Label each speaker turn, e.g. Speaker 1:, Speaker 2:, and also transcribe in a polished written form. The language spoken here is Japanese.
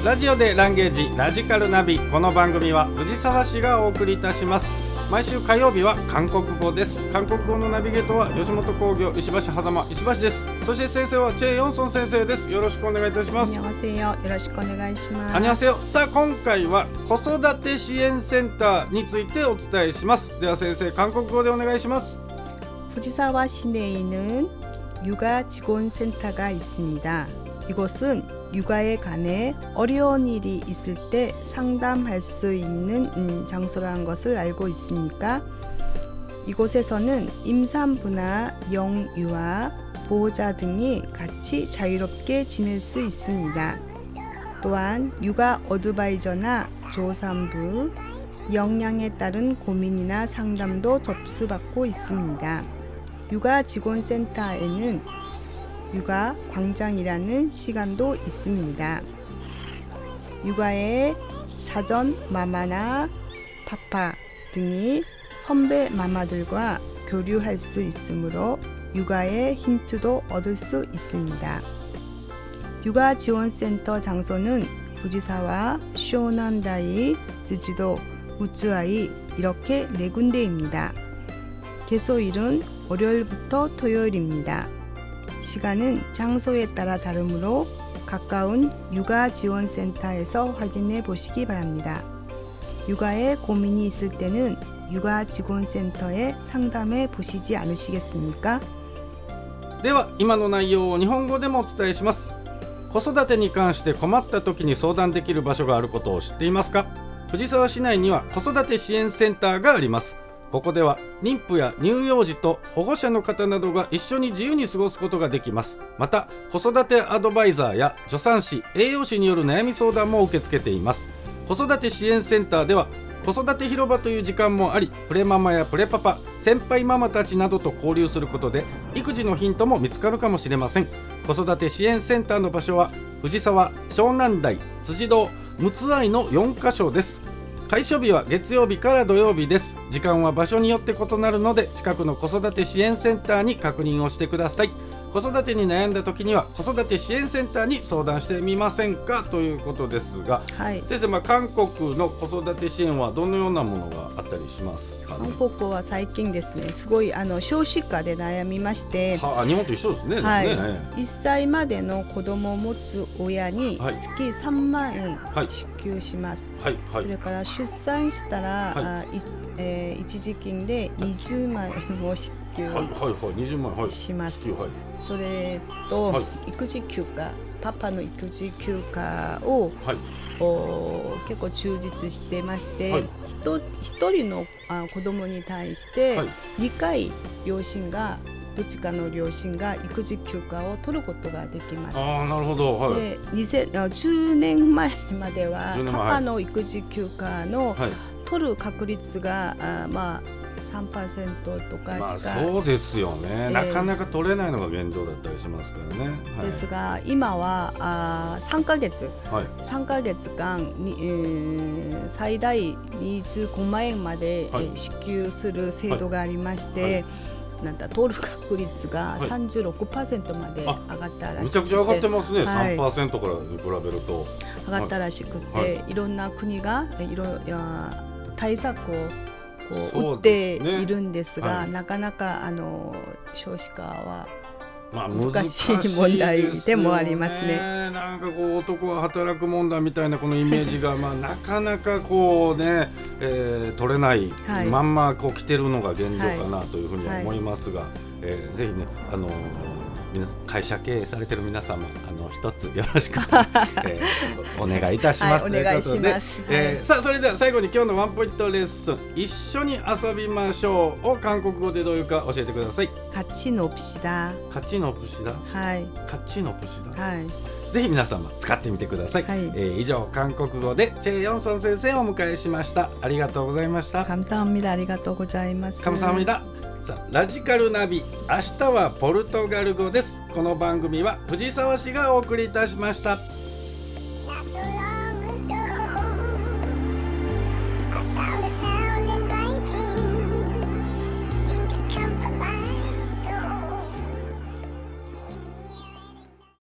Speaker 1: ラジオでランゲージラジカルナビ。この番組は藤沢市がお送りいたします。毎週火曜日は韓国語です。韓国語のナビゲートは吉本工業石橋狭間石橋です。そして先生はチェ・ヨンソン先生です。よろしくお願いいたします。
Speaker 2: 안녕하세요。よろしくお願いします。
Speaker 1: 안녕하세요。さあ今回は子育て支援センターについてお伝えします。では先生、韓国語でお願いします。
Speaker 2: 부지사와 시내에는 육아직원센터가 있습니다. 이곳은 육아에 관해 어려운 일이 있을 때 상담할 수 있는 장소라는 것을 알고 있습니까? 이곳에서는 임산부나 영유아, 보호자 등이 같이 자유롭게 지낼 수 있습니다. 또한 육아 어드바이저나 조산부, 영양에 따른 고민이나 상담도 접수받고 있습니다. 육아직원센터에는 육아 광장이라는 시간도 있습니다. 육아에 사전 마마나 파파 등이 선배 마마들과 교류할 수 있으므로 육아의 힌트도 얻을 수 있습니다. 육아지원센터 장소는 부지사와 쇼난다이, 지지도, 우츠아이 이렇게 4군데입니다. 개소일은 월요일부터 토요일입니다. 시간은 장소에 따라 다르므로 가까운 육아지원센터에서 확인해 보시기 바랍니다. 육아에 고민이 있을 때는 육아지원센터에 상담해 보시지 않으시겠습니까?
Speaker 1: では今の内容を日本語でもお伝えします。子育てに関して困った時に相談できる場所があることを知っていますか？藤沢市内には子育て支援センターがあります。ここでは妊婦や乳幼児と保護者の方などが一緒に自由に過ごすことができます。また子育てアドバイザーや助産師、栄養士による悩み相談も受け付けています。子育て支援センターでは子育て広場という時間もあり、プレママやプレパパ、先輩ママたちなどと交流することで育児のヒントも見つかるかもしれません。子育て支援センターの場所は藤沢、湘南台、辻堂、陸奥愛の4カ所です。開所日は月曜日から土曜日です。時間は場所によって異なるので近くの子育て支援センターに確認をしてください。子育てに悩んだ時には子育て支援センターに相談してみませんかということですが、はい、先生、韓国の子育て支援はどのようなものがあったりしますかね？
Speaker 2: 韓国は最近ですね、すごい少子化で悩みまして、
Speaker 1: 日本と一緒ですね。
Speaker 2: はい、1歳までの子供を持つ親に月3万円支給します。はいはい、それから出産したら、一時金で20万円を支給
Speaker 1: 20万
Speaker 2: します。それと、育児休暇、パパの育児休暇を、結構充実してまして、一人の子供に対して2回両親がどっちかの両親が育児休暇を取ることができます。
Speaker 1: なるほど。
Speaker 2: で10年前まではパパの育児休暇の取る確率が3% とかしか、
Speaker 1: そうですよね、なかなか取れないのが現状だったりしますからね。
Speaker 2: ですが今は3ヶ月間に、最大25万円まで、支給する制度がありまして、取る確率が 36% まで上がったらしくて、
Speaker 1: めちゃくちゃ上がってますね。3% からに比べると
Speaker 2: 上がったらしくて、いろんな国が対策を打っているんですが、なかなか少子化は難しい問題でもありますね。
Speaker 1: なんか男は働く問題みたいなこのイメージがなかなか取れないまんま来てるのが現状かなというふうには思いますが、ぜひね会社経営されてる皆様一つよろしく、お願いいたします。
Speaker 2: お願いします。
Speaker 1: さあそれでは最後に今日のワンポイントレッスン、一緒に遊びましょうを韓国語でどういうか教えてください。
Speaker 2: 같이 놉시다。
Speaker 1: 같이 놉시다。
Speaker 2: はい。
Speaker 1: 같이 놉시다。
Speaker 2: はい。
Speaker 1: ぜひ皆様使ってみてください。以上韓国語でチェ・ヨンソン先生をお迎えしました。ありがとうございました。
Speaker 2: 감사합니다。ありがとうございます。
Speaker 1: 감사합니다。さあラジカルナビ、明日はポルトガル語です。この番組は藤沢市がお送りいたしました。